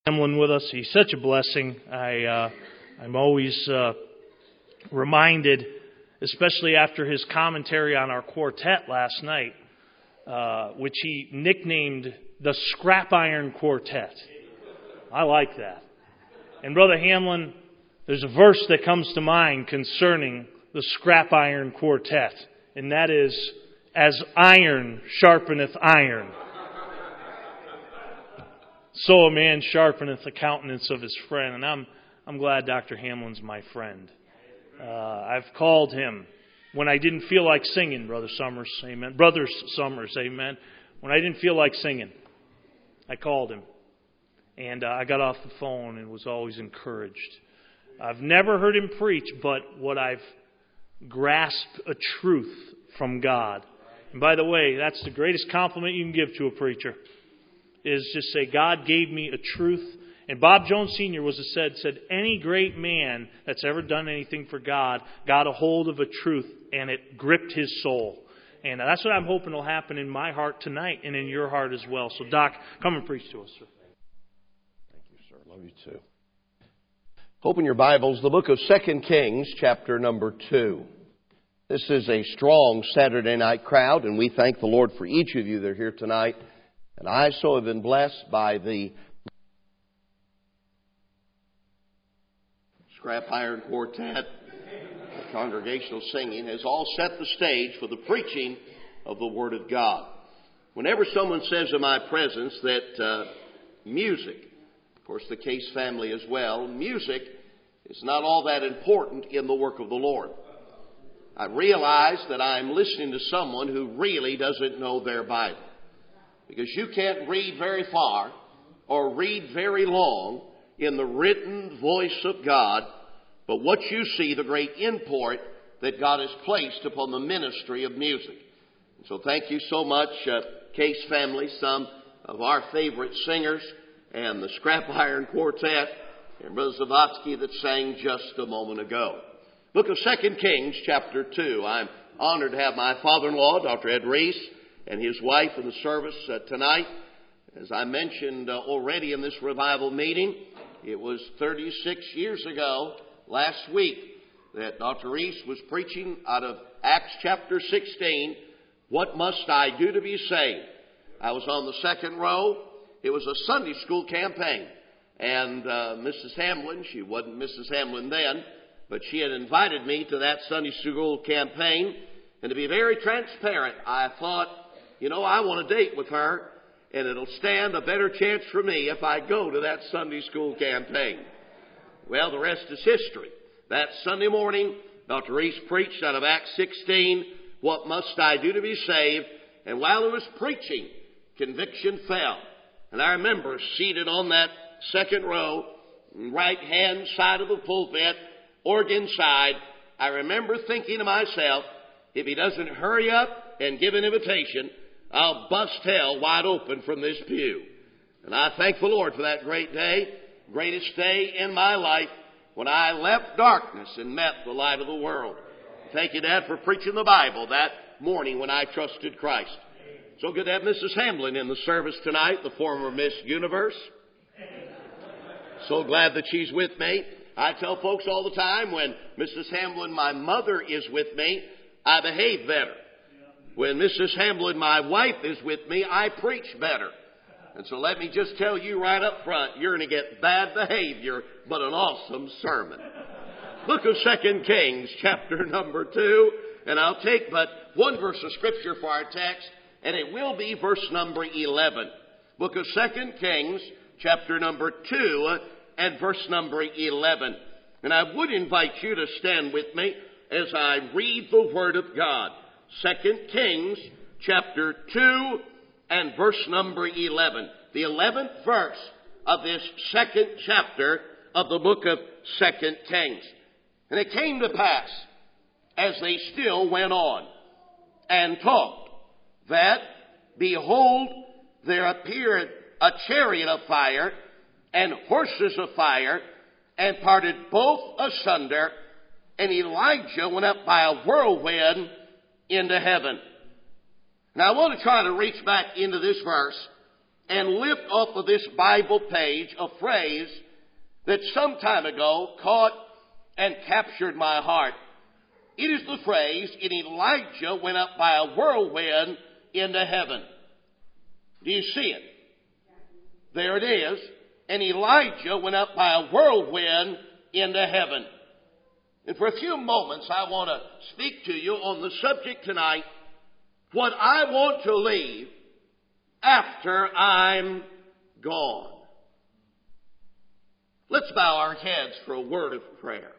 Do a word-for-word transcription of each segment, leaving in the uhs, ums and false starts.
Hamlin with us. He's such a blessing. I, uh, I'm always uh, reminded, especially after his commentary on our quartet last night, uh, which he nicknamed the Scrap Iron Quartet. I like that. And Brother Hamlin, there's a verse that comes to mind concerning the Scrap Iron Quartet, and that is, as iron sharpeneth iron, so a man sharpeneth the countenance of his friend. And I'm I'm glad Doctor Hamlin's my friend. Uh, I've called him when I didn't feel like singing, Brother Summers, amen. Brother Summers, amen. When I didn't feel like singing, I called him. And uh, I got off the phone and was always encouraged. I've never heard him preach, but what I've grasped a truth from God. And by the way, that's the greatest compliment you can give to a preacher, is just say, God gave me a truth. And Bob Jones Senior was said, said, any great man that's ever done anything for God got a hold of a truth, and it gripped his soul. And that's what I'm hoping will happen in my heart tonight and in your heart as well. So, Doc, come and preach to us, sir. Thank you, sir. Love you too. Open your Bibles, the book of Second Kings, chapter number two. This is a strong Saturday night crowd, and we thank the Lord for each of you that are here tonight. And I so have been blessed by the Scrap Iron Quartet. The congregational singing has all set the stage for the preaching of the Word of God. Whenever someone says in my presence that uh, music, of course the Case family as well, music is not all that important in the work of the Lord, I realize that I'm listening to someone who really doesn't know their Bible. Because you can't read very far or read very long in the written voice of God, but what you see, the great import that God has placed upon the ministry of music. And so thank you so much, uh, Case family, some of our favorite singers, and the Scrap Iron Quartet, and Brother Zavatsky that sang just a moment ago. Book of Second Kings, chapter two. I'm honored to have my father-in-law, Doctor Ed Reese, and his wife in the service uh, tonight. As I mentioned uh, already in this revival meeting, it was thirty-six years ago, last week, that Doctor Reese was preaching out of Acts chapter sixteen, What Must I Do to Be Saved? I was on the second row. It was a Sunday school campaign. And uh, Missus Hamlin, she wasn't Missus Hamlin then, but she had invited me to that Sunday school campaign. And to be very transparent, I thought, you know, I want to date with her, and it'll stand a better chance for me if I go to that Sunday school campaign. Well, the rest is history. That Sunday morning, Doctor Reese preached out of Acts sixteen, What Must I Do to Be Saved? And while he was preaching, conviction fell. And I remember seated on that second row, right-hand side of the pulpit, organ side, I remember thinking to myself, if he doesn't hurry up and give an invitation, I'll bust hell wide open from this pew. And I thank the Lord for that great day, greatest day in my life, when I left darkness and met the light of the world. Thank you, Dad, for preaching the Bible that morning when I trusted Christ. So good to have Missus Hamlin in the service tonight, the former Miss Universe. So glad that she's with me. I tell folks all the time, when Missus Hamlin, my mother, is with me, I behave better. When Missus Hamlin, my wife, is with me, I preach better. And so let me just tell you right up front, you're going to get bad behavior, but an awesome sermon. Book of Second Kings, chapter number two, and I'll take but one verse of Scripture for our text, and it will be verse number eleven. Book of Second Kings, chapter number two, and verse number eleven. And I would invite you to stand with me as I read the Word of God. Second Kings, chapter two, and verse number eleven. The eleventh verse of this second chapter of the book of Second Kings. And it came to pass, as they still went on and talked, that, behold, there appeared a chariot of fire and horses of fire, and parted both asunder, and Elijah went up by a whirlwind into heaven. Now I want to try to reach back into this verse and lift off of this Bible page a phrase that some time ago caught and captured my heart. It is the phrase, "And Elijah went up by a whirlwind into heaven." Do you see it? There it is. "And Elijah went up by a whirlwind into heaven." And for a few moments, I want to speak to you on the subject tonight, what I want to leave after I'm gone. Let's bow our heads for a word of prayer.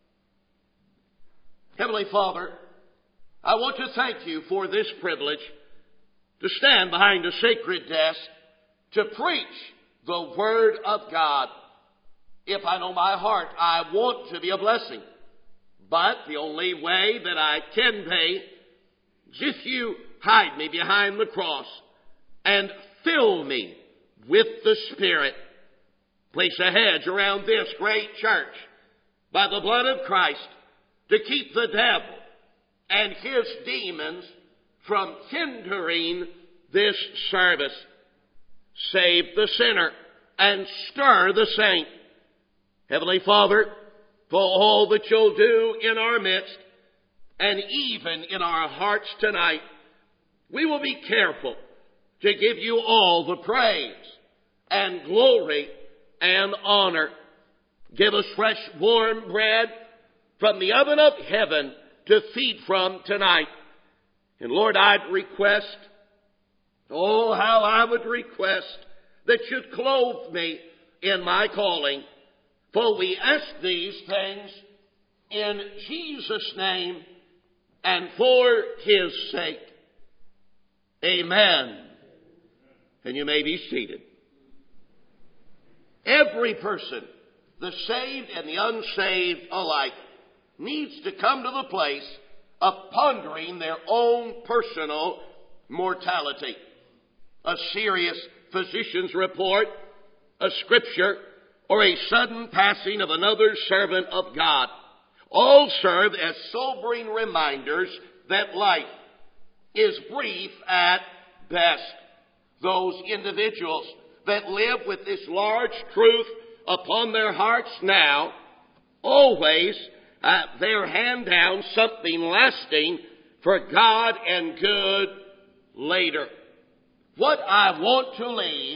Heavenly Father, I want to thank you for this privilege to stand behind a sacred desk to preach the Word of God. If I know my heart, I want to be a blessing. But the only way that I can be is if you hide me behind the cross and fill me with the Spirit. Place a hedge around this great church by the blood of Christ to keep the devil and his demons from hindering this service. Save the sinner and stir the saint. Heavenly Father, for all that you'll do in our midst and even in our hearts tonight, we will be careful to give you all the praise and glory and honor. Give us fresh, warm bread from the oven of heaven to feed from tonight. And Lord, I'd request, oh, how I would request that you'd clothe me in my calling. For we ask these things in Jesus' name and for His sake. Amen. And you may be seated. Every person, the saved and the unsaved alike, needs to come to the place of pondering their own personal mortality. A serious physician's report, a scripture, or a sudden passing of another servant of God all serve as sobering reminders that life is brief at best. Those individuals that live with this large truth upon their hearts now always uh, they're hand down something lasting for God and good later. What I want to leave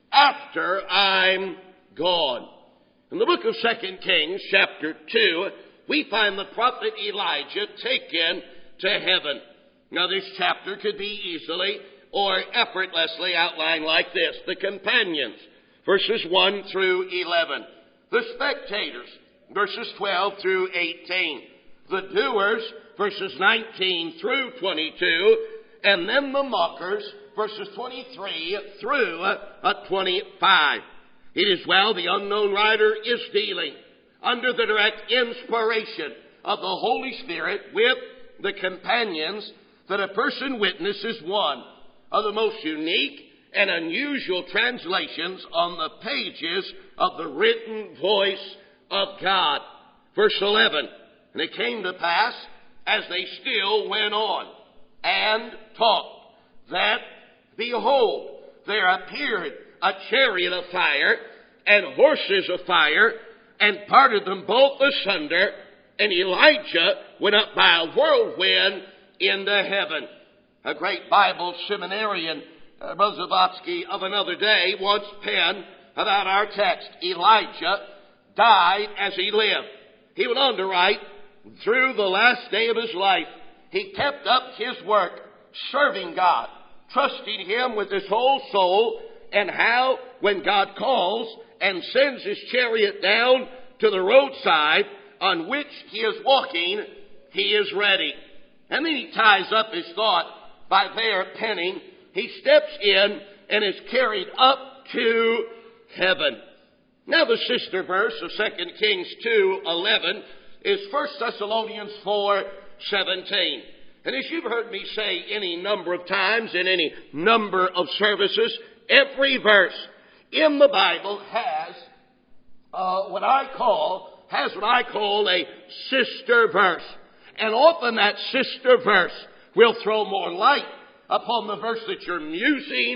after I'm gone. In the book of Second Kings, chapter two, we find the prophet Elijah taken to heaven. Now, this chapter could be easily or effortlessly outlined like this. The companions, verses one through eleven. The spectators, verses twelve through eighteen. The doers, verses nineteen through twenty-two. And then the mockers, verses twenty-three through twenty-five. It is well the unknown writer is dealing under the direct inspiration of the Holy Spirit with the companions that a person witnesses one of the most unique and unusual translations on the pages of the written voice of God. Verse eleven, and it came to pass as they still went on and talked that, behold, there appeared a chariot of fire and horses of fire, and parted them both asunder, and Elijah went up by a whirlwind into heaven. A great Bible seminarian, uh, Brother Zavatsky of another day, once penned about our text, Elijah died as he lived. He went on to write, through the last day of his life, he kept up his work, serving God, trusting Him with his whole soul, and how when God calls and sends His chariot down to the roadside on which he is walking, he is ready. And then he ties up his thought by there penning, he steps in and is carried up to heaven. Now the sister verse of Second Kings two eleven is First Thessalonians four seventeen. And as you've heard me say any number of times in any number of services, every verse in the Bible has uh, what I call has what I call a sister verse. And often that sister verse will throw more light upon the verse that you're musing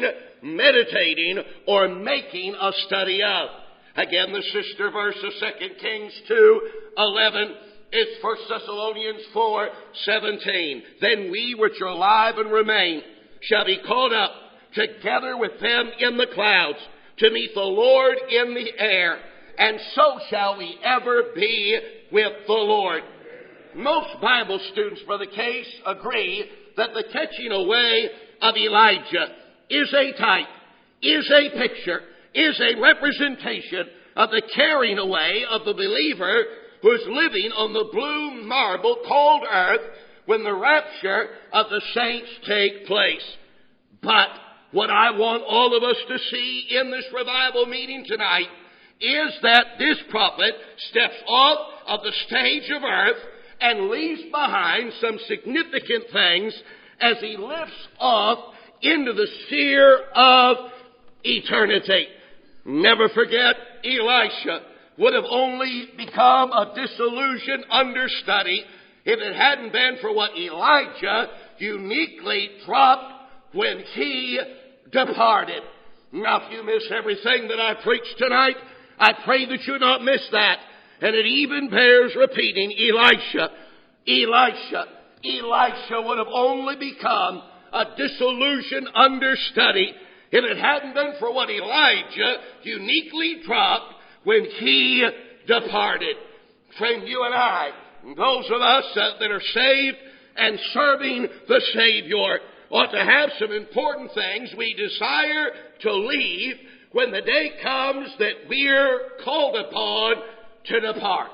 meditating or making a study of. Again, the sister verse of Second Kings two eleven. It's First Thessalonians four seventeen. Then we which are alive and remain shall be caught up together with them in the clouds to meet the Lord in the air, and so shall we ever be with the Lord. Most Bible students, Brother Case, agree that the catching away of Elijah is a type, is a picture, is a representation of the carrying away of the believer who is living on the blue marble cold earth when the rapture of the saints take place. But what I want all of us to see in this revival meeting tonight is that this prophet steps off of the stage of earth and leaves behind some significant things as he lifts off into the sphere of eternity. Never forget, Elisha would have only become a disillusioned understudy if it hadn't been for what Elijah uniquely dropped when he departed. Now, if you miss everything that I preached tonight, I pray that you not miss that. And it even bears repeating, Elisha, Elisha, Elisha would have only become a disillusioned understudy if it hadn't been for what Elijah uniquely dropped when he departed. Friend, you and I, those of us uh, that are saved and serving the Savior, ought to have some important things we desire to leave when the day comes that we're called upon to depart.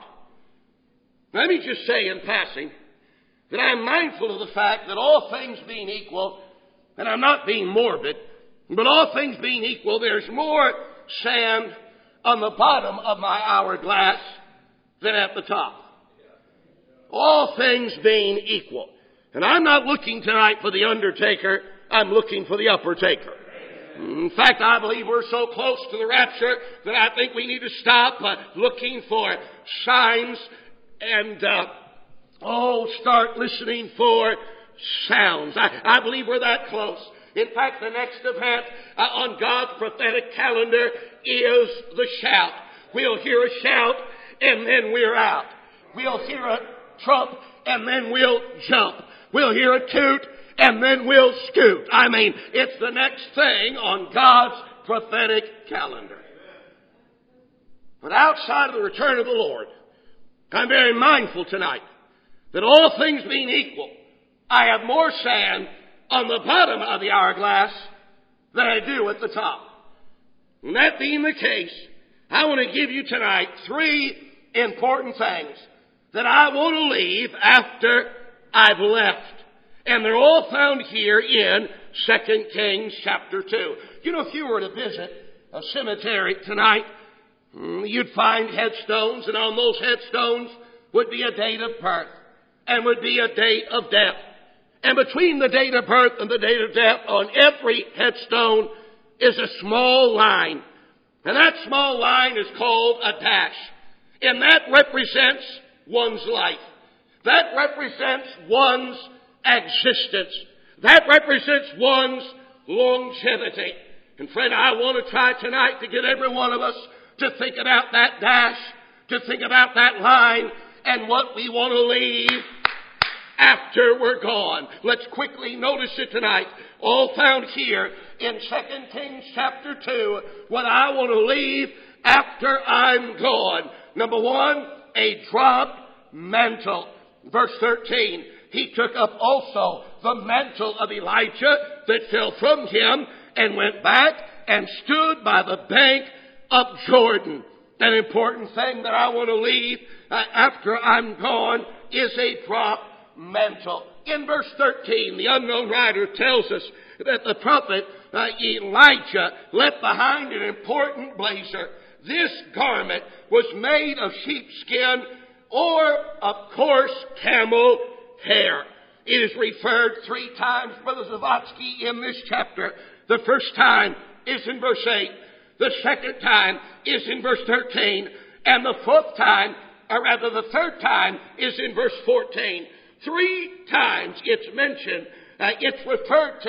Let me just say in passing that I'm mindful of the fact that all things being equal, and I'm not being morbid, but all things being equal, there's more sand on the bottom of my hourglass than at the top. All things being equal. And I'm not looking tonight for the undertaker, I'm looking for the upper taker. In fact, I believe we're so close to the rapture that I think we need to stop uh, looking for signs and, uh, oh, start listening for sounds. I, I believe we're that close. In fact, the next event uh, on God's prophetic calendar is the shout. We'll hear a shout and then we're out. We'll hear a trump and then we'll jump. We'll hear a toot and then we'll scoot. I mean, it's the next thing on God's prophetic calendar. But outside of the return of the Lord, I'm very mindful tonight that all things being equal, I have more sand on the bottom of the hourglass than I do at the top. And that being the case, I want to give you tonight three important things that I want to leave after I've left. And they're all found here in Second Kings chapter two. You know, if you were to visit a cemetery tonight, you'd find headstones, and on those headstones would be a date of birth and would be a date of death. And between the date of birth and the date of death on every headstone is a small line. And that small line is called a dash. And that represents one's life. That represents one's existence. That represents one's longevity. And friend, I want to try tonight to get every one of us to think about that dash, to think about that line, and what we want to leave after we're gone. Let's quickly notice it tonight. All found here in Second Kings chapter two, what I want to leave after I'm gone. Number one, a dropped mantle. Verse thirteen, he took up also the mantle of Elijah that fell from him and went back and stood by the bank of Jordan. An important thing that I want to leave uh, after I'm gone is a dropped mantle. In verse thirteen, the unknown writer tells us that the prophet uh, Elijah left behind an important blazer. This garment was made of sheepskin or of coarse camel hair. It is referred three times, Brother Zavatsky, in this chapter. The first time is in verse eight. The second time is in verse thirteen. And the fourth time, or rather the third time, is in verse fourteen. Three times it's mentioned, uh, it's referred to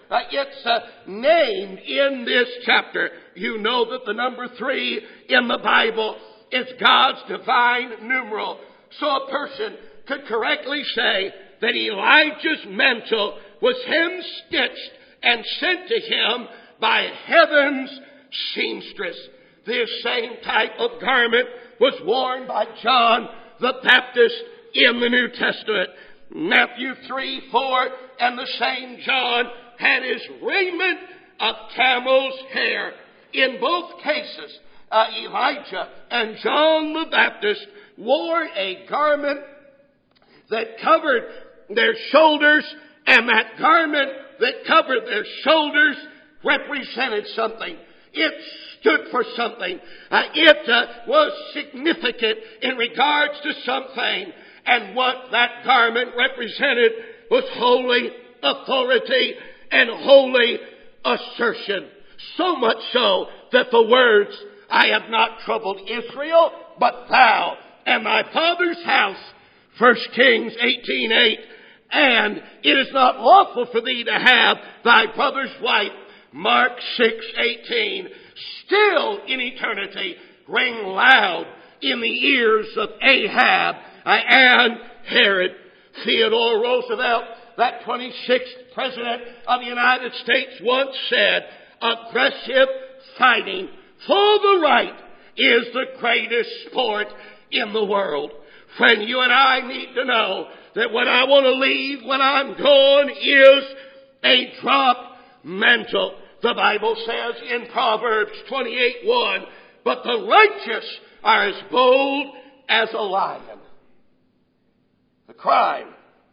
Uh, it's uh, named in this chapter. You know that the number three in the Bible is God's divine numeral. So a person could correctly say that Elijah's mantle was hem-stitched and sent to him by heaven's seamstress. This same type of garment was worn by John the Baptist in the New Testament. Matthew three, four, and the same John had his raiment of camel's hair. In both cases, uh, Elijah and John the Baptist wore a garment that covered their shoulders, and that garment that covered their shoulders represented something. It stood for something. Uh, it uh, was significant in regards to something. And what that garment represented was holy authority and holy assertion. So much so that the words, I have not troubled Israel, but thou and thy father's house, First Kings eighteen eight, and it is not lawful for thee to have thy brother's wife, Mark six eighteen, still in eternity ring loud in the ears of Ahab and Herod. Theodore Roosevelt, that twenty-sixth President of the United States, once said, aggressive fighting for the right is the greatest sport in the world. Friend, you and I need to know that when I want to leave, when I'm gone, is a drop mantle. The Bible says in Proverbs twenty-eight one, but the righteous are as bold as a lion. The crime,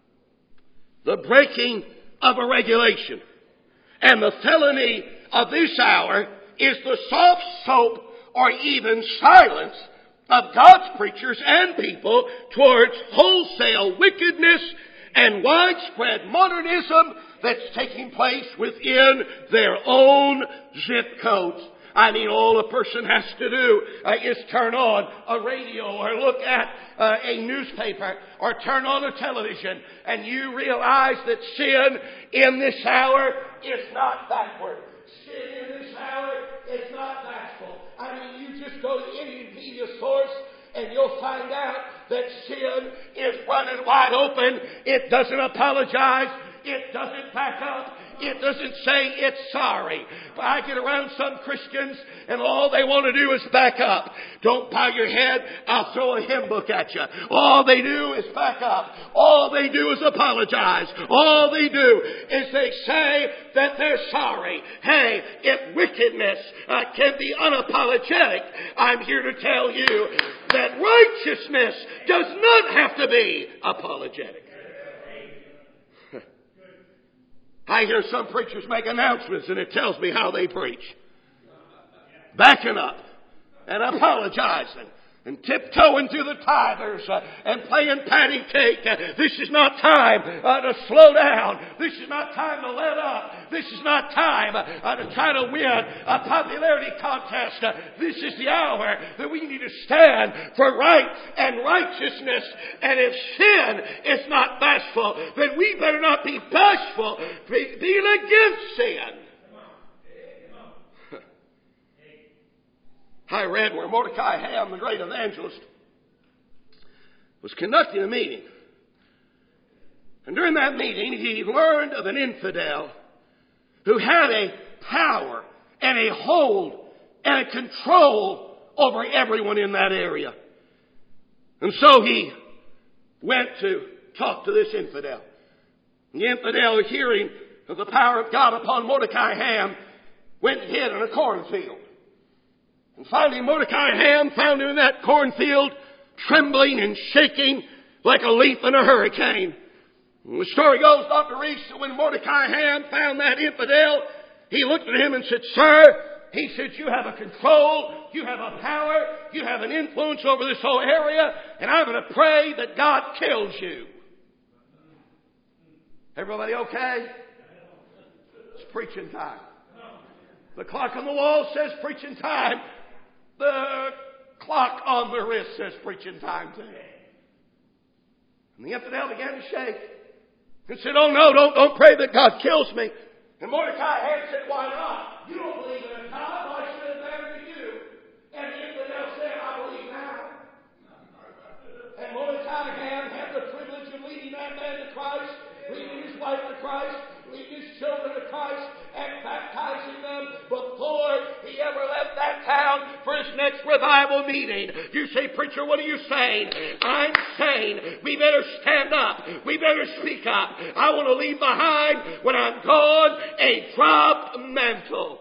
the breaking of a regulation, and the felony of this hour is the soft soap or even silence of God's preachers and people towards wholesale wickedness and widespread modernism that's taking place within their own zip codes. I mean, all a person has to do uh, is turn on a radio or look at uh, a newspaper or turn on a television, and you realize that sin in this hour is not backward. Sin in this hour is not bashful. I mean, you just go to any media source and you'll find out that sin is running wide open. It doesn't apologize. It doesn't back up. It doesn't say it's sorry. But I get around some Christians and all they want to do is back up. Don't bow your head. I'll throw a hymn book at you. All they do is back up. All they do is apologize. All they do is they say that they're sorry. Hey, if wickedness uh, can be unapologetic, I'm here to tell you that righteousness does not have to be apologetic. I hear some preachers make announcements and it tells me how they preach. Backing up and apologizing and tiptoeing through the tithers uh, and playing patty cake. Uh, this is not time uh, to slow down. This is not time to let up. This is not time uh, to try to win a popularity contest. Uh, this is the hour that we need to stand for right and righteousness. And if sin is not bashful, then we better not be bashful being against sin. I read where Mordecai Ham, the great evangelist, was conducting a meeting. And during that meeting, he learned of an infidel who had a power and a hold and a control over everyone in that area. And so he went to talk to this infidel. The infidel, hearing of the power of God upon Mordecai Ham, went and hid in a cornfield. And finally, Mordecai Ham found him in that cornfield, trembling and shaking like a leaf in a hurricane. And the story goes, Doctor Reese, that when Mordecai Ham found that infidel, he looked at him and said, Sir, he said, you have a control, you have a power, you have an influence over this whole area, and I'm going to pray that God kills you. Everybody okay? It's preaching time. The clock on the wall says preaching time. The clock on the wrist says preaching time too. And the infidel began to shake and said, oh no, don't, don't pray that God kills me. And Mordecai had said, why not? You don't believe in a God. Why should it matter to you? And the infidel said, I believe now. And Mordecai had, had the privilege of leading that man to Christ, leading his wife to Christ, leading his children to Christ, and baptizing them before he ever left that town for his next revival meeting. You say, preacher, what are you saying? I'm saying we better stand up. We better speak up. I want to leave behind, when I'm gone, a drop mantle.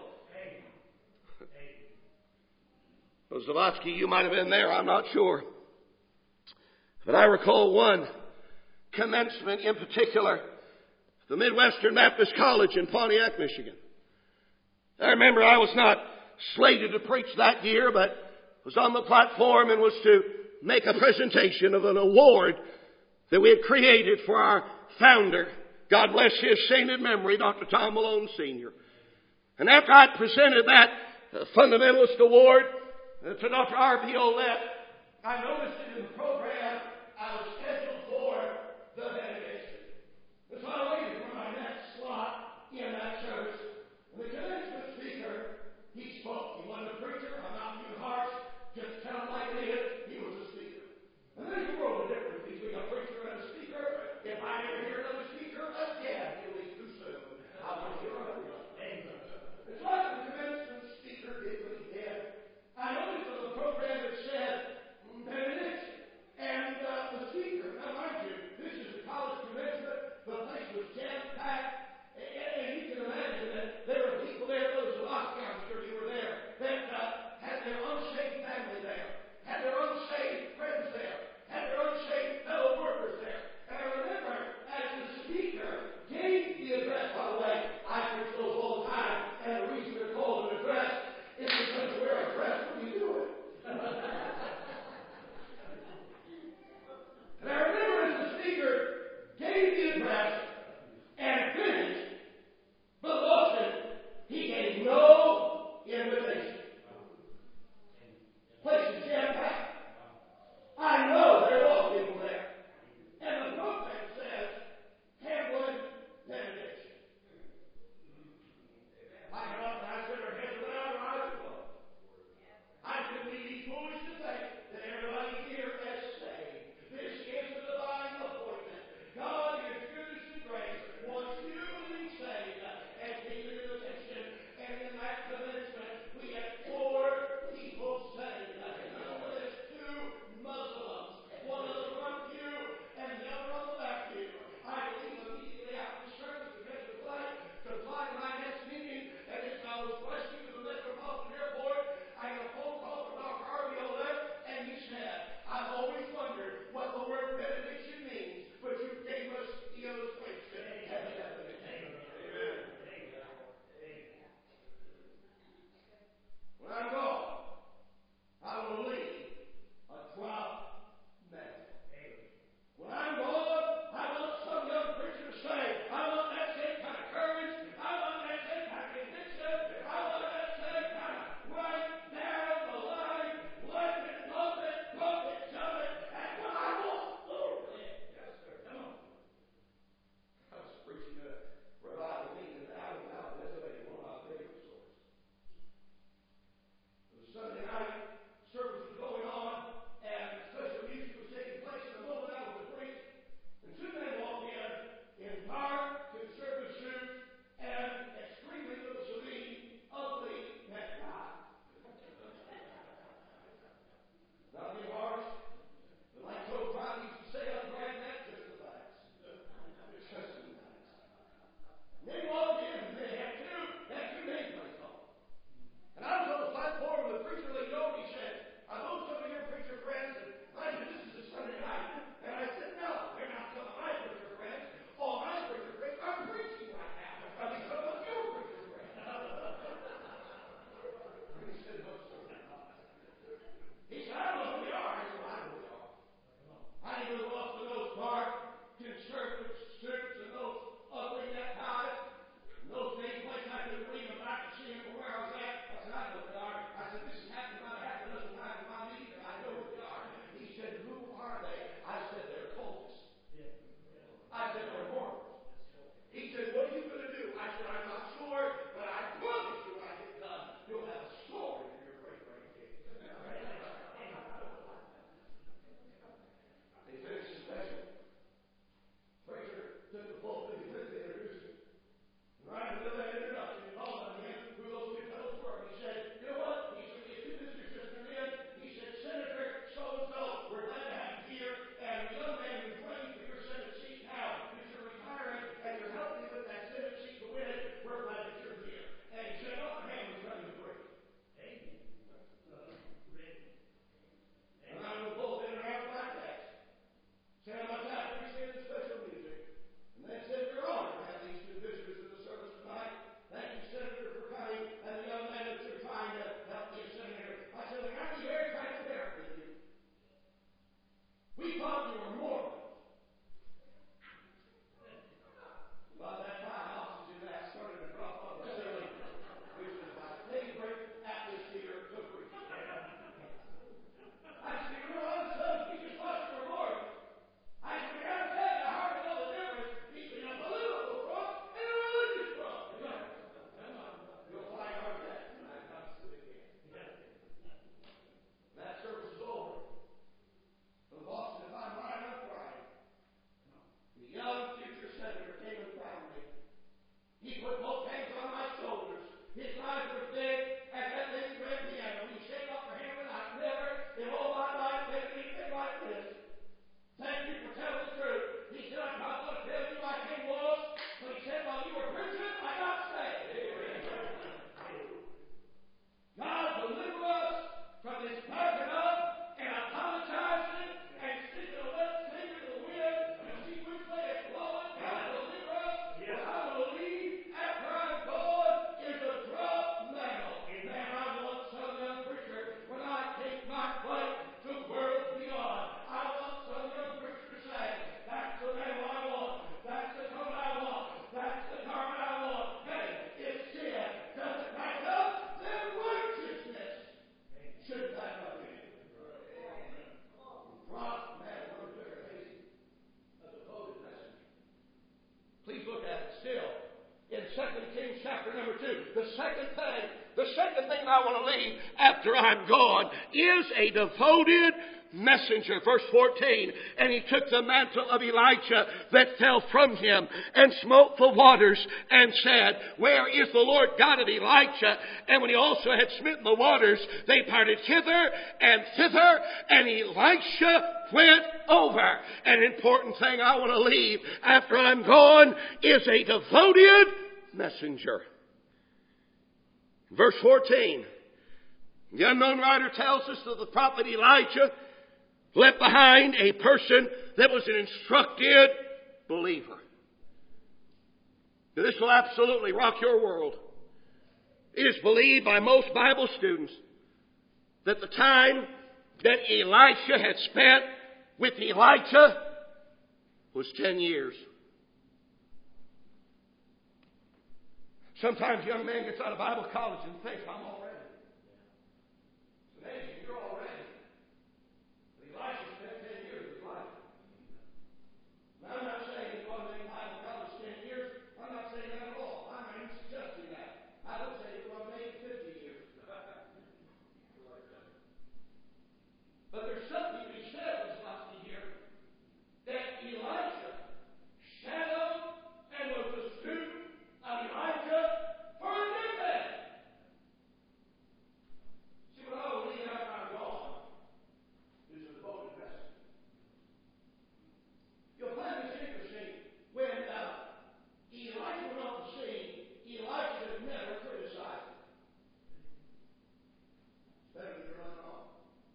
Well, Zavosky, you might have been there. I'm not sure. But I recall one commencement in particular, the Midwestern Baptist College in Pontiac, Michigan. I remember I was not slated to preach that year, but was on the platform and was to make a presentation of an award that we had created for our founder, God bless his sainted memory, Doctor Tom Malone Senior And after I presented that uh, Fundamentalist Award uh, to Doctor R B Olette, I noticed that in the program I was scheduled for the benediction. And so I waited for my next slot in that church. And the commencement speaker, he spoke. He wasn't a preacher. I'm not being harsh. Just tell him like it is. He was a speaker. And there's a world of difference between a preacher and a speaker. If I ever hear another speaker again, it'll be too soon. I will hear another one. It's like the commencement speaker did what he did. I noticed on the program it said benediction. And uh, the speaker, now mind you, this is a college commencement. The place was jam-packed. And, and you can imagine second thing, the second thing I want to leave after I'm gone is a devoted messenger. Verse fourteen, and he took the mantle of Elijah that fell from him and smote the waters and said, where is the Lord God of Elijah? And when he also had smitten the waters, they parted hither and thither, and Elisha went over. An important thing I want to leave after I'm gone is a devoted messenger. Verse fourteen, the unknown writer tells us that the prophet Elijah left behind a person that was an instructed believer. Now, this will absolutely rock your world. It is believed by most Bible students that the time that Elisha had spent with Elijah was ten years. Sometimes a young man gets out of Bible college and thinks, I'm all ready. It's amazing, you're all ready. Elisha spent ten years of his life. Now, I'm not saying he's going to make Bible college ten years. I'm not saying that at all. I'm not even suggesting that. I would say he's going to make fifty years. But there's something to be said with last year that Elisha shadowed and was a student of Elijah for a decade. See, what I will leave after I'm gone is a devoted message. You'll find this interesting. When uh, Elijah went on the scene, Elijah never criticized him. It's better than you're wrong.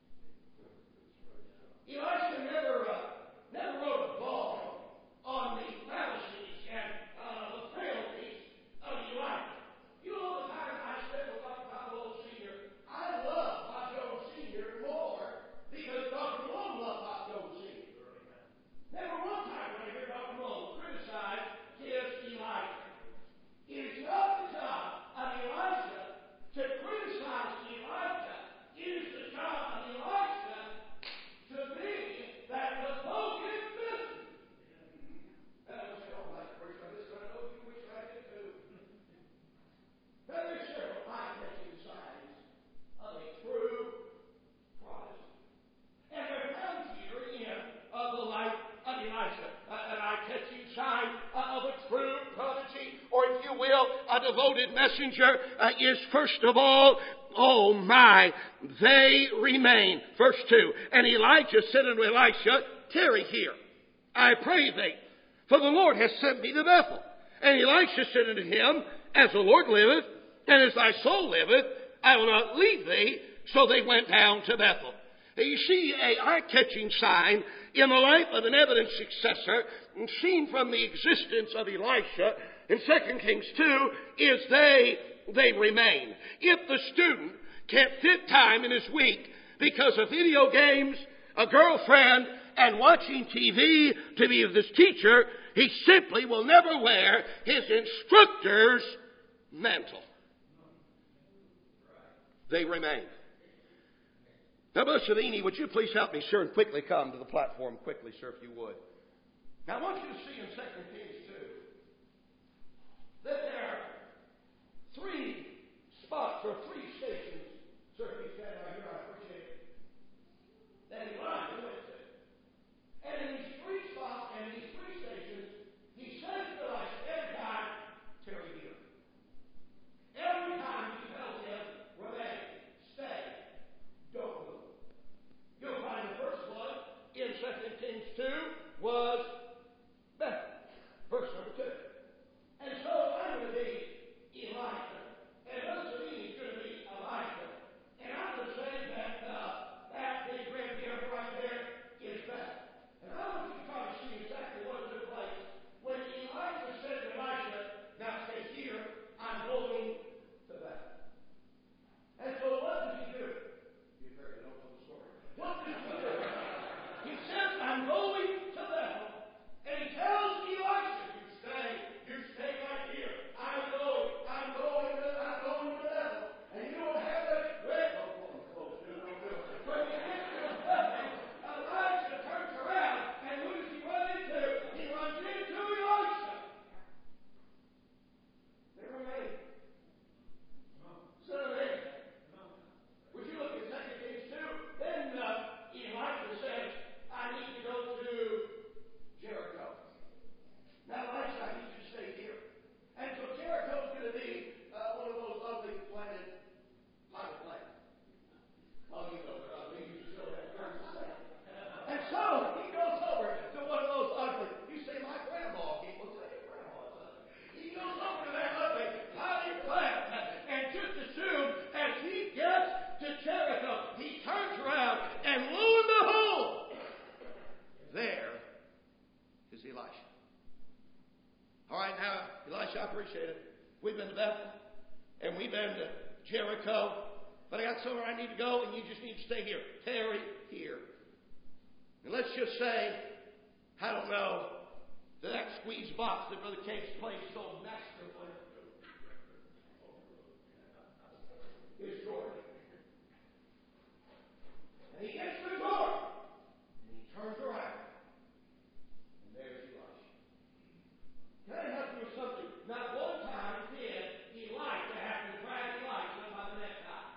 Elijah never, uh, never wrote a blog on the fallacies and uh, the frailties of Elijah. You know the time I spent with Doctor Bob Senior I love Bob Jones Senior more because Doctor Malone loved Bob Jones Senior Never one time when I hear Doctor Malone criticize his Elijah. It is not the job of Elijah to criticize Elijah. It is the job of Elijah to be that devoted person. And I would say, oh, my preacher, I'm just going to know you wish I did too. There are several eye-catching signs of a true Protestant. And they're found here in uh, the life of Elisha. Uh, an eye-catching sign uh, of a true prodigy, or if you will, a devoted messenger, uh, is first of all, oh my, they remain. Verse two, and Elijah said unto Elisha, tarry here, I pray thee, for the Lord hath sent me to Bethel. And Elisha said unto him, as the Lord liveth, and as thy soul liveth, I will not leave thee. So they went down to Bethel. You see a eye-catching sign in the life of an evident successor, seen from the existence of Elisha in Second Kings two, is they, they remain. If the student can't fit time in his week because of video games, a girlfriend, and watching T V to be with his teacher, he simply will never wear his instructor's mantle. They remain. Now, Brother Savini, would you please help me, sir, and quickly come to the platform quickly, sir, if you would. Now, I want you to see in Second Kings two that there are three spots or three stations, sir, if you stand right here, I appreciate it, that Elijah went to. And in these three spots and these three stations, he says to Elisha every time, tarry here. Every time he tells him, remain, stay, don't move. You'll find the first one in Second Kings two was Bethel, verse number two. And so I'm going to be Elijah, and Brother Savini is going to be Elijah. And I'm going to say that uh, that big red deer right there is Bethel. And I want you to try to see exactly what took place when Elijah said to Elisha, now stay here, I'm going to Bethel. And so what did he do? You heard the whole story. What did he do? He says, I'm going to Bethel. And he tells Elisha, you stay, you stay right here. I'm going, I'm going to, I'm going to Bethel. And you don't have to wait. Oh, close, do it, do it. When he gets to Bethel, Elijah turns around, and who does he run into? He runs into Elisha. They remain. is Elisha. All right, now, Elisha, I appreciate it. We've been to Bethel, and we've been to Jericho, but I got somewhere I need to go, and you just need to stay here. Tarry here. And let's just say, I don't know, that that squeeze box that Brother Cape's played so masterfully is Jordan. And he gets to the door, and he turns around, and there's Elisha. Can I help you with something? Not one time did Elijah have to drag Elisha by the necktie.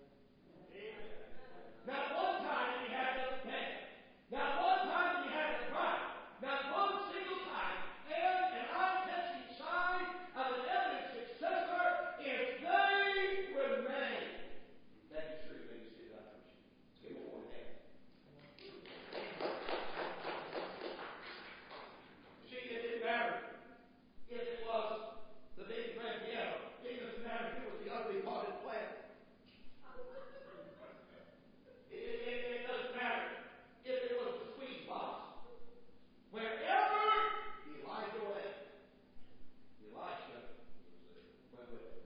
Not one time did he have to pay. Not one time did he have to cry. Not one single time. And an eye-catching sign of an evident successor if they remain. Thank you, sir. You may be seated. I appreciate it. Let's give him one hand. See, it didn't matter if it was the big grand piano. It doesn't matter if it was the ugly potted plant. It, it, it doesn't matter if it was the squeeze box. Wherever Elijah went, Elisha went with him.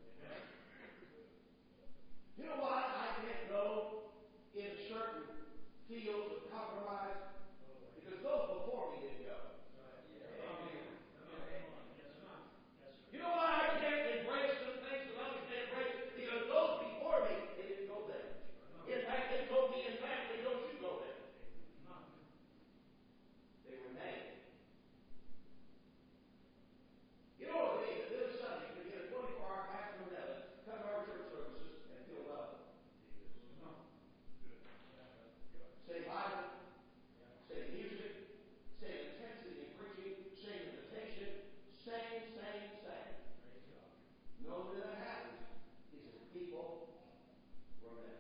You know why I can't go in certain fields of compromise? Because those before me didn't go. You know why I can't embrace some things that others can't embrace? Because those before me, they didn't go there. In fact, they told me, in fact, they don't you go there. They remain. You know, they, this Sunday, we get a twenty-four hour pastor in heaven, come to our church services and feel well. Say Bible, say music, say intensity in preaching, say invitation, sing, sing, sing. No, when that happens, he says, people remain.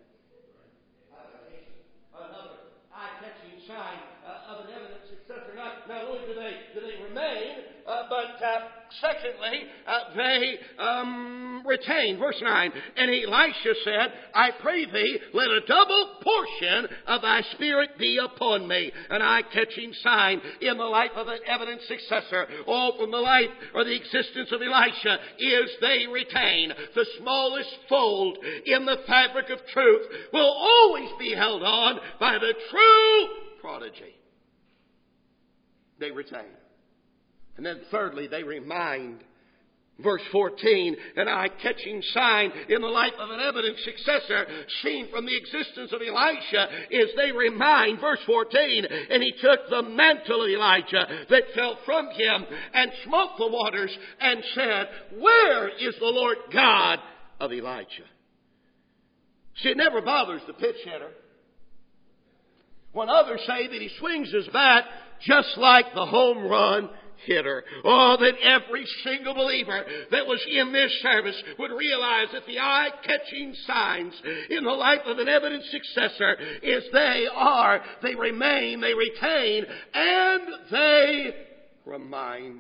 Another eye-catching sign uh, of an evident successor. Not, not only do they do they remain, uh, but uh, secondly, uh, they um, retain. Verse nine. And Elisha said, I pray thee, let a double portion of thy spirit be upon me. An eye-catching sign in the life of an evident successor. All from the life or the existence of Elisha is they retain. The smallest fold in the fabric of truth will always be held on by the true prodigy. They retain. And then thirdly, they remind. Verse fourteen, an eye-catching sign in the life of an evident successor seen from the existence of Elisha is they remind. Verse fourteen, and he took the mantle of Elijah that fell from him and smote the waters and said, where is the Lord God of Elijah? See, it never bothers the pitch hitter when others say that he swings his bat just like the home run hitter. Oh, that every single believer that was in this service would realize that the eye-catching signs in the life of an evident successor is they are, they remain, they retain, and they remind.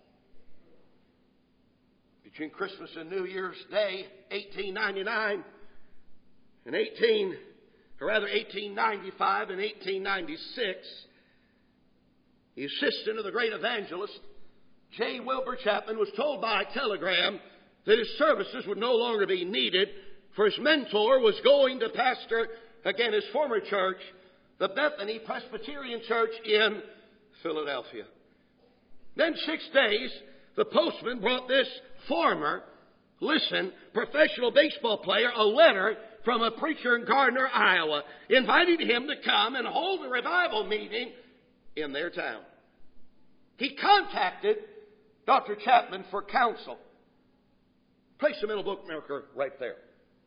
Between Christmas and New Year's Day, eighteen ninety-nine, and eighteen, or rather eighteen ninety-five and eighteen ninety-six, the assistant of the great evangelist, J. Wilbur Chapman, was told by telegram that his services would no longer be needed, for his mentor was going to pastor, again, his former church, the Bethany Presbyterian Church in Philadelphia. Then six days, the postman brought this former, listen, professional baseball player a letter from a preacher in Gardner, Iowa, inviting him to come and hold a revival meeting in their town. He contacted Doctor Chapman for counsel. Place the middle bookmarker right there.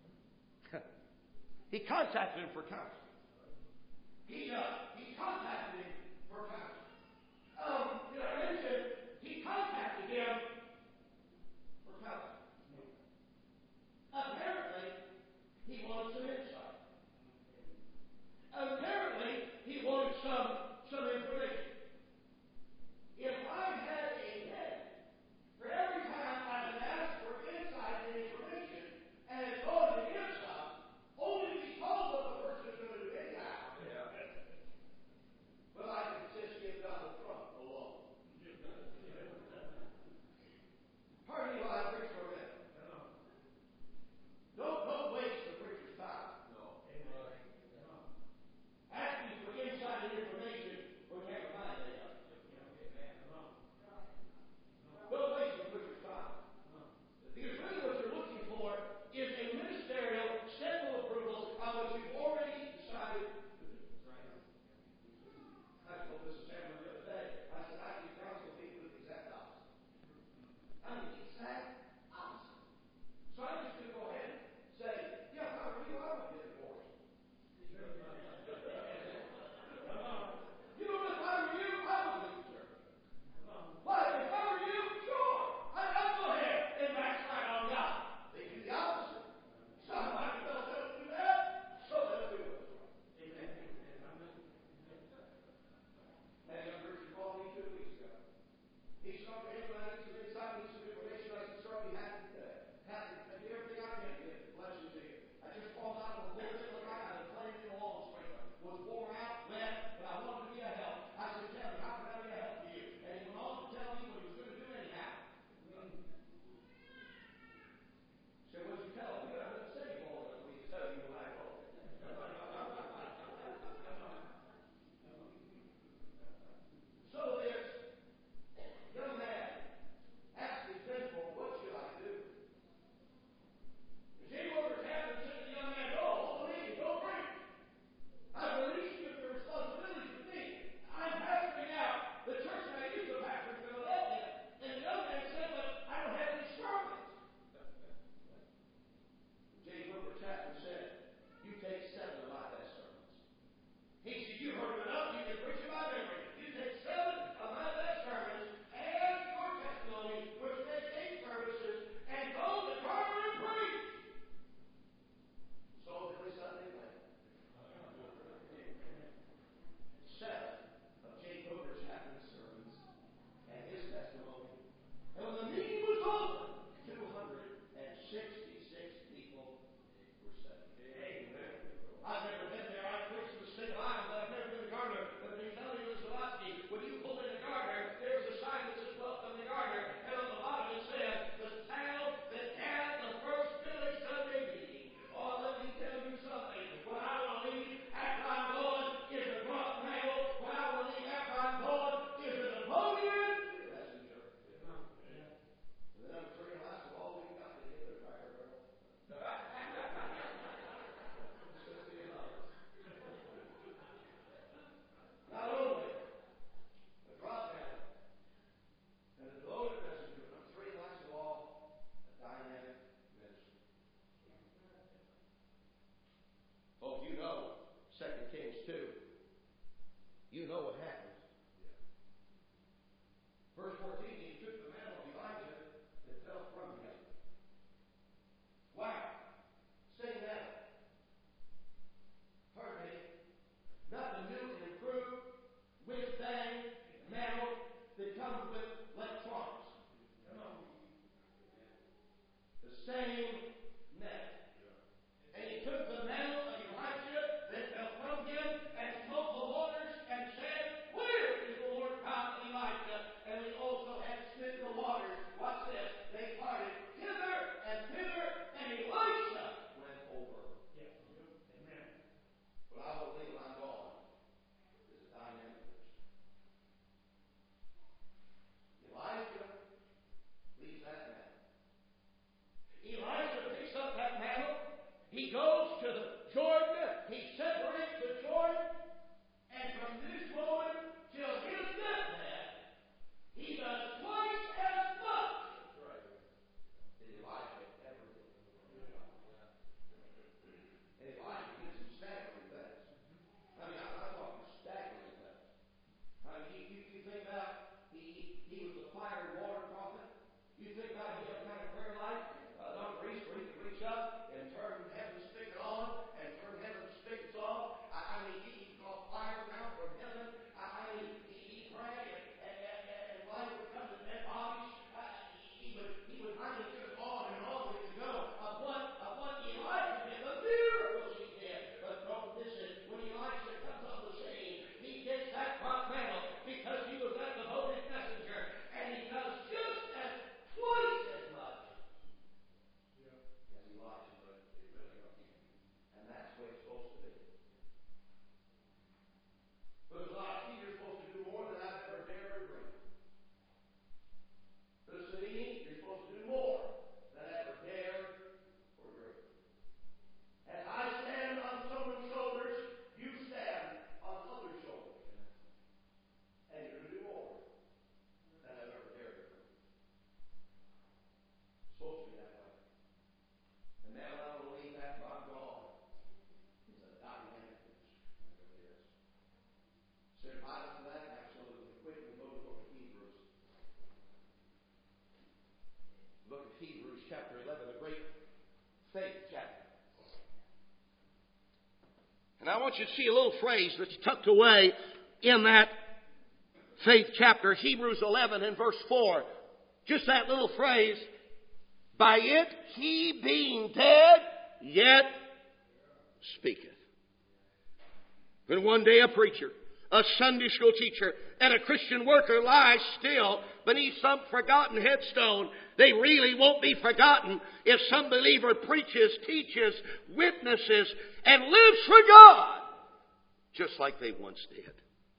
He contacted him for counsel. He, uh, he contacted him for counsel. Um, did I mention he contacted him for counsel? Apparently, he wanted some insight. Apparently, he wanted some some information. If I had a head for every time I've been asked for insight and information, and it's going to give some, only because what the person is going to You know what happened. Verse fourteen, he took the mantle of Elijah that fell from him. Wow. Say that. Pardon me. Nothing new and improved with thing, mantle that comes with electronics. The same mantle. And he took the mantle of Elijah that fell from him and smote the waters and said, "Where is the Lord God of Elijah?" And we also had smitten the waters. Watch this. They parted hither and thither, and Elisha went over. Yeah. Amen. But I will leave when I'm gone. This is dynamic. Elijah leaves that mantle. Elijah picks up that mantle. He goes to the Jordan. He separates the Jordan. And from this moment till his deathbed, he does twice as much as Elijah ever did. And Elijah did some staggering things. I mean, I'm not talking staggering things. I mean, you, you, you think about he, he was the fire and water prophet. You think about he had a kind of prayer life, uh, not a priest where he could reach up and turn heaven's spigot on and turn heaven's spigots off. I, I mean, he, he called fire down from heaven. I, I mean, he, he prayed and, and, and, and life would come to dead bodies. Uh, he, he would, he would, I mean, just on and on we could go of what, of what Elijah did, the miracles he did. But don't miss it. When Elijah comes on the scene, he gets that hot mantle because he was that devoted messenger, and he does just as twice as much as Elijah. And that's the way it's supposed to be. Because Elijah, you're supposed to do more than I've ever dared or dreamed. Because Sadini, you're supposed to do more than I ever dared or dreamed. As I stand on someone's shoulders, you stand on other shoulders. And you're going to do more than I've ever dared or dreamed. It's supposed to be that way. And now I believe that God God is a dynamic ministry. It is. So if I for that absolutely quickly go to the book of Hebrews. The book of Hebrews, chapter eleven, a great faith chapter. And I want you to see a little phrase that's tucked away in that faith chapter, Hebrews eleven and verse four. Just that little phrase. By it he being dead, yet speaketh. Then one day a preacher, a Sunday school teacher, and a Christian worker lies still beneath some forgotten headstone. They really won't be forgotten if some believer preaches, teaches, witnesses, and lives for God, just like they once did.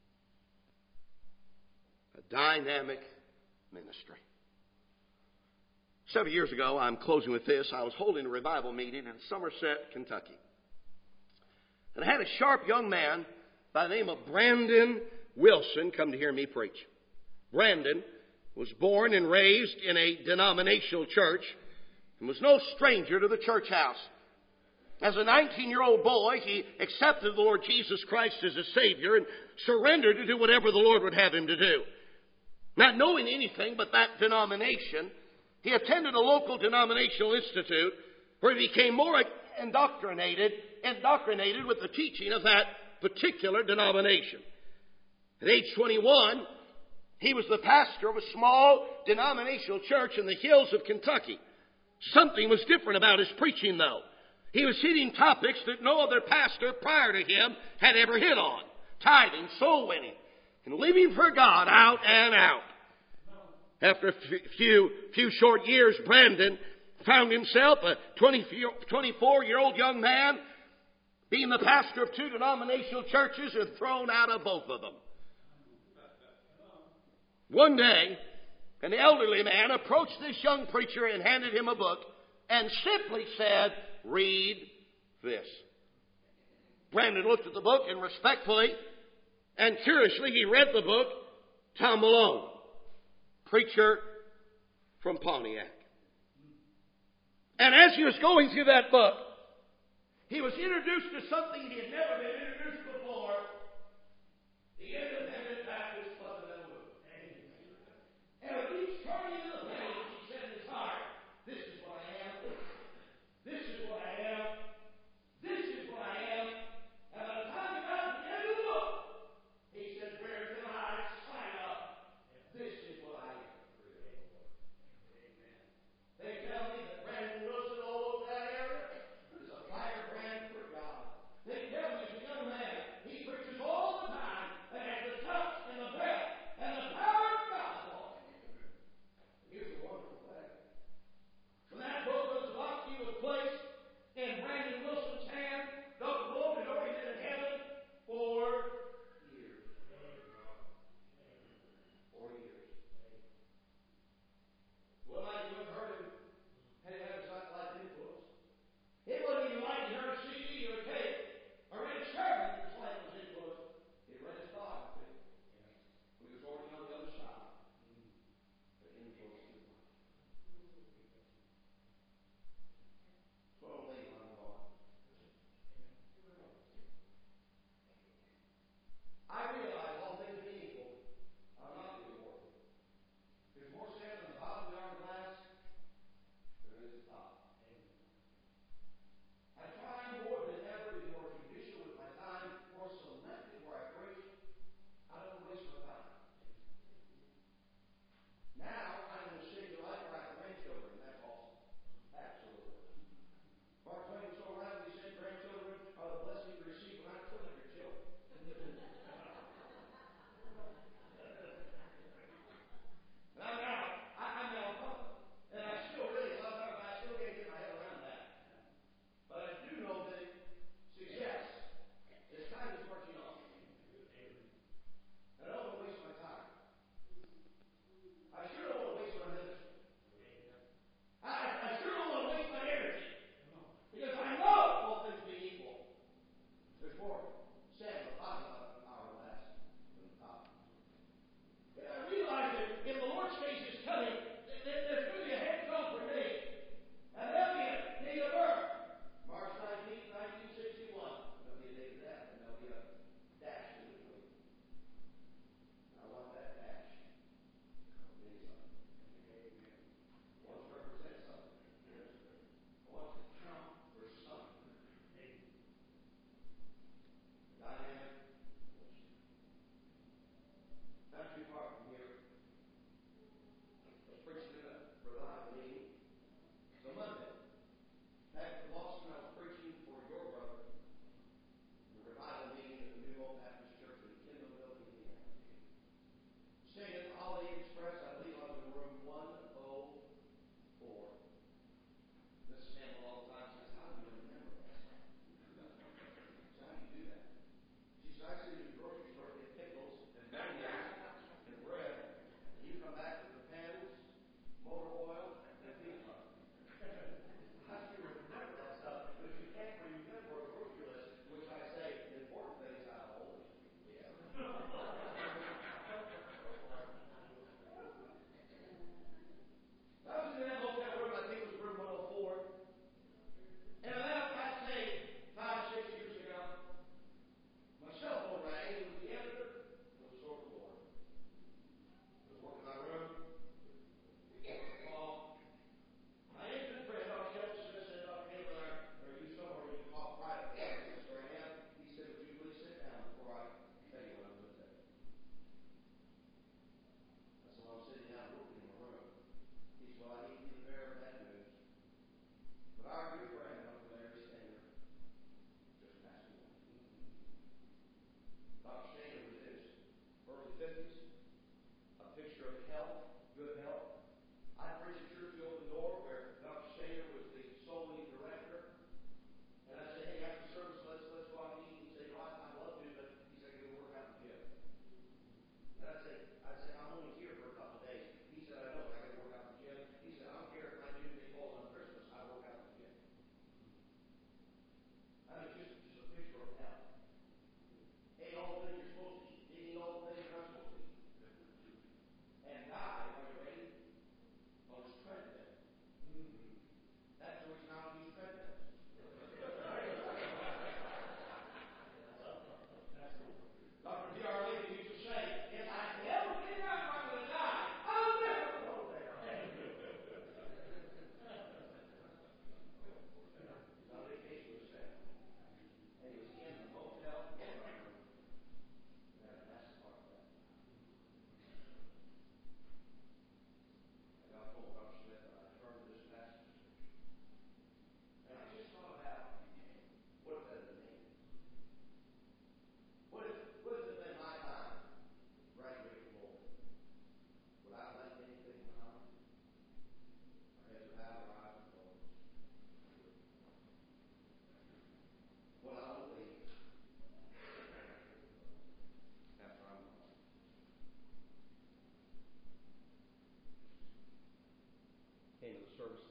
A dynamic ministry. Several years ago, I'm closing with this, I was holding a revival meeting in Somerset, Kentucky. And I had a sharp young man by the name of Brandon Wilson come to hear me preach. Brandon was born and raised in a denominational church and was no stranger to the church house. As a nineteen-year-old boy, he accepted the Lord Jesus Christ as a Savior and surrendered to do whatever the Lord would have him to do. Not knowing anything but that denomination, he attended a local denominational institute where he became more indoctrinated, indoctrinated with the teaching of that particular denomination. At age twenty-one, he was the pastor of a small denominational church in the hills of Kentucky. Something was different about his preaching, though. He was hitting topics that no other pastor prior to him had ever hit on. Tithing, soul winning, and living for God out and out. After a few, few short years, Brandon found himself, a twenty-four-year-old young man, being the pastor of two denominational churches and thrown out of both of them. One day, an elderly man approached this young preacher and handed him a book and simply said, "Read this." Brandon looked at the book and respectfully and curiously he read the book, Tom Malone, preacher from Pontiac. And as he was going through that book, he was introduced to something he had never been introduced before. The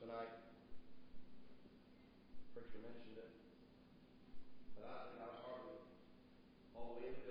tonight. Preacher mentioned it. But I think I was hardly all the way in the